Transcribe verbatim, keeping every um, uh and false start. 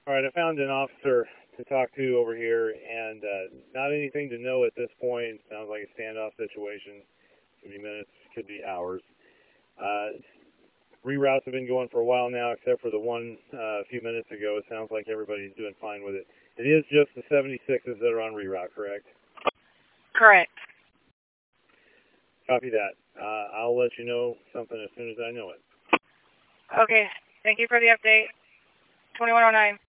All right, I found an officer to talk to over here, and uh, not anything to know at this point. Sounds like a standoff situation. Could be minutes, could be hours. Uh, reroutes have been going for a while now, except for the one uh, a few minutes ago. It sounds like everybody's doing fine with it. It is just the seventy-sixes that are on reroute, correct? Correct. Copy that. Uh, I'll let you know something as soon as I know it. Okay. Thank you for the update. twenty-one oh nine.